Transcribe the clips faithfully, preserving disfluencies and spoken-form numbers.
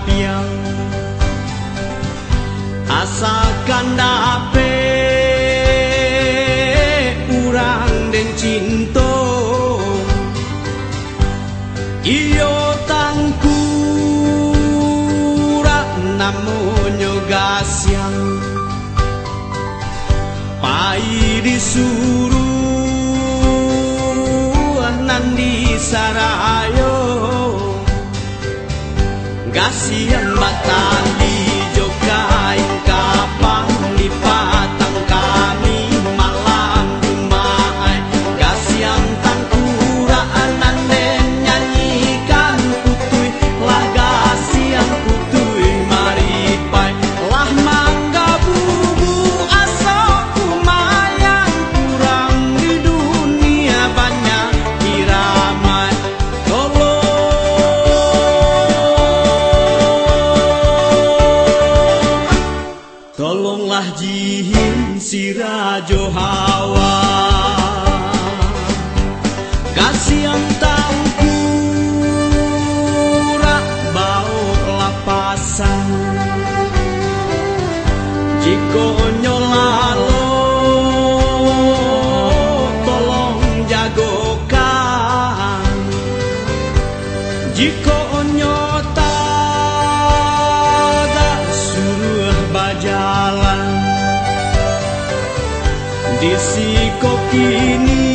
piang asalkan dape urang den cinta iyo tangkura namonyo gasyang pai disuruh nandi sarayo gasyang batali jokain kapang lipatang kami malam dumai gasyang tangkura anan nyanyikan putui lah gasyang putui maripai lah mangga bubu asok kumayan kurang di dunia banyak iramai tolonglah jihin si Rajo Hawa gasyang tangkura bau lapasan jiko nyolalo tolong jagokan jiko nyota jalan di siko kini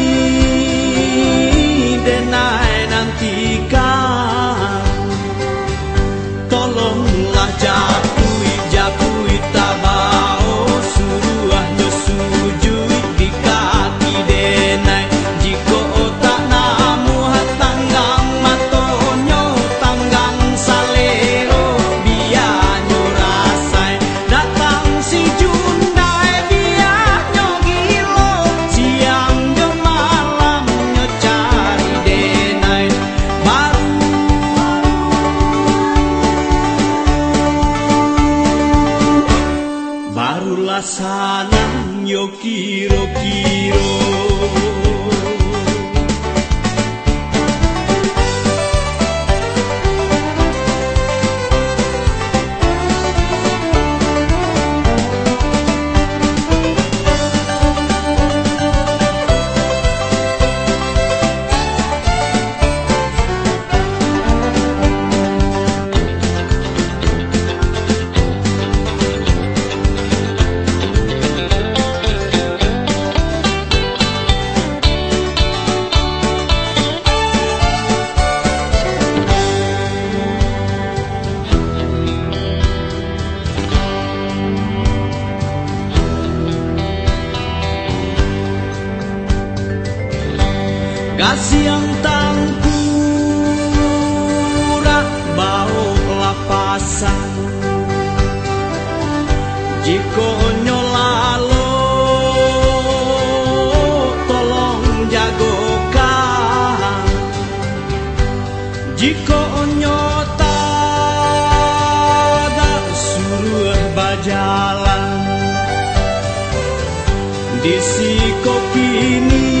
denai nantikan tolonglah jakui jakui tabao suruh nyosujui di kaki denai jiko otak namu hatanggang matonyo tanggang salero bianyo rasai datang si Jundai bianyo gilo siang jo malam nyo cari denai baru barulah sanang yo kiro-kiro gasyang tangkura bau lapasan jiko nyolalo tolong jagokan jiko nyota suruh bajalan di siko kini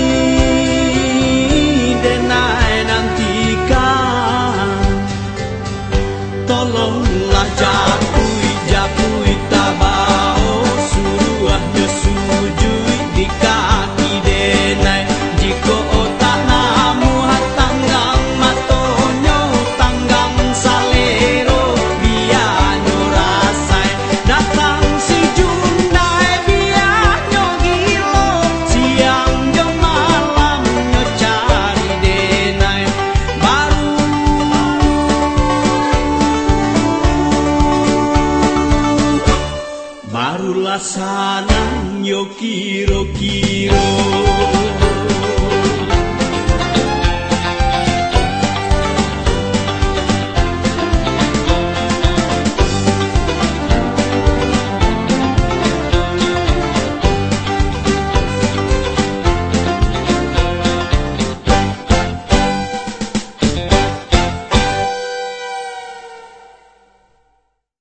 denai nantikan tolonglah jakui jakui tabao suruh nyosujui di kaki denai jiko otak namu hatanggang matonyo tanggang salero bianyo rasai datang si Jundai bianyo gilo siang jo malam nyo cari denai baru barulah sanang yo kiro-kiro